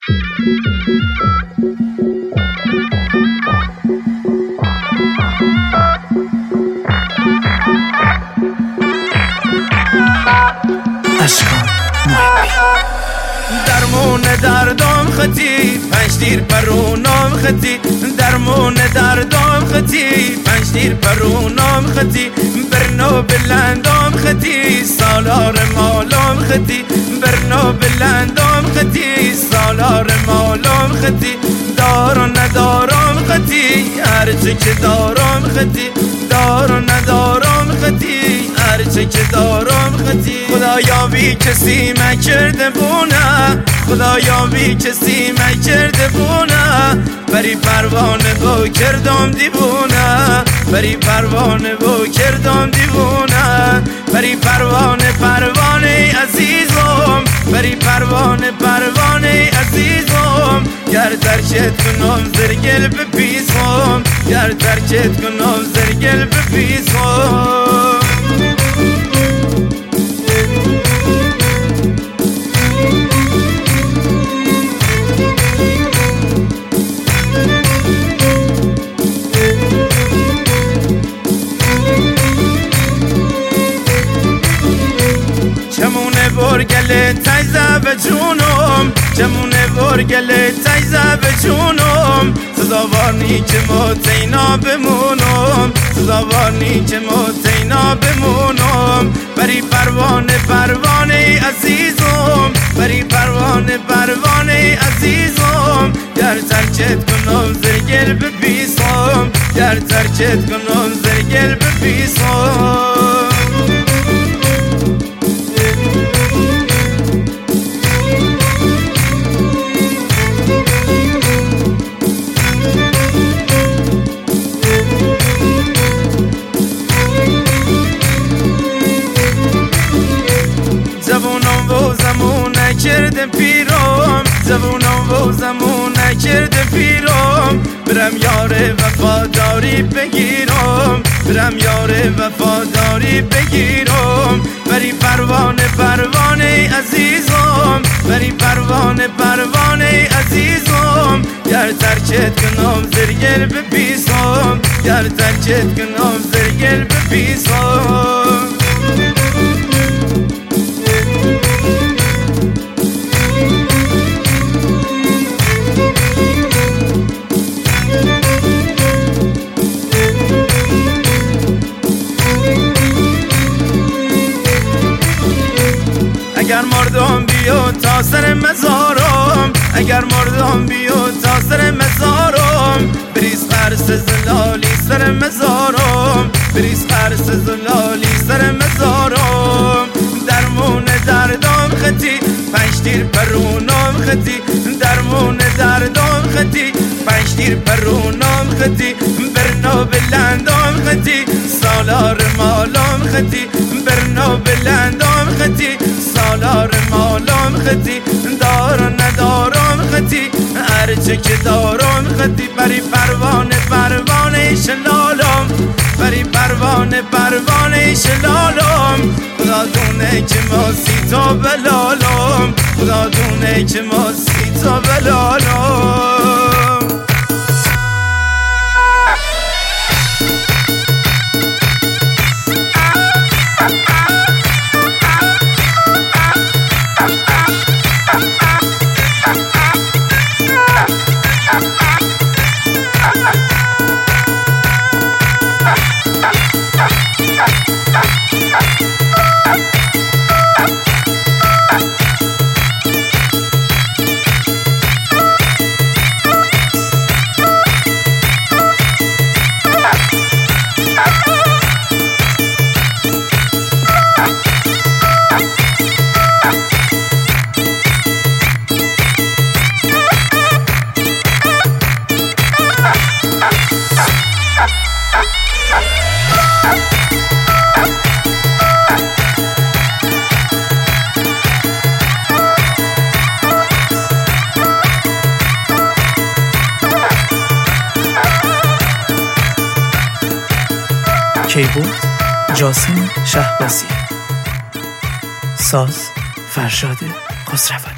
اشکان محبی درمون دردم خطی پنج تیر پرونم خطی درمون دردم خطی پنج تیر پرونم خطی برنو بلندم خطی سالار مالم خطی برنو بلندم خطی سالار مالم خطی دار و ندارم خطی هرچه که دارم خطی دار و ندارم خطی هرچه که دارم خطی خدایا بی کسی مکرده بونه خدایا بی کسی مکرده بونه بری پروانه با کردم دیوونه بری پروانه با کردم دیوونه بری پروانه پروانه عزیزم بری پروانه پروانه عزیزم گر ترکت کنم زرگل بپیسم گر ترکت کنم زرگل بپیسم چمونه برگل تیزه به جونم چمونه برگل تیزه به جونم سزاوانی که ما تینا بمونم سزاوانی که ما تینا بمونم بری پروانه پروانه عزیزم بری پروانه پروانه عزیزم گر ترکت کنم زرگل بپیسم گر ترکت کنم زرگل بپیسم زبونم و زمون نکرده پیرم زبونم و زمون نکرده پیرم برم یار وفاداری بگیرم برم یار وفاداری بگیرم بری پروانه پروانه عزیزم بری پروانه پروانه عزیزم گر ترکت کنم زرگل بپیسم گر ترکت کنم زرگل بپیسم اگر مردم بیو تا سر مزارم اگر مردم بیو تا سر مزارم بریز قرص زلالی سر مزارم بریز قرص زلالی سر مزارم درمون دردم خطی پنج تیر پرونم خطی درمون دردم خطی پنج تیر پرونم خطی برنو بلندم خطی سالار مالم خطی برنو بلندم خطی سالار مالم خطی دار و ندارم خطی هرچه که دارم خطی بری پروانه پروانه شلالم بری پروانه پروانه شلالم خدا دونه که ما سی تا بلالم خدا دونه که ما سی تا بلالم کیبورد جاسم شهبازی، ساز فرشاد خسروانی.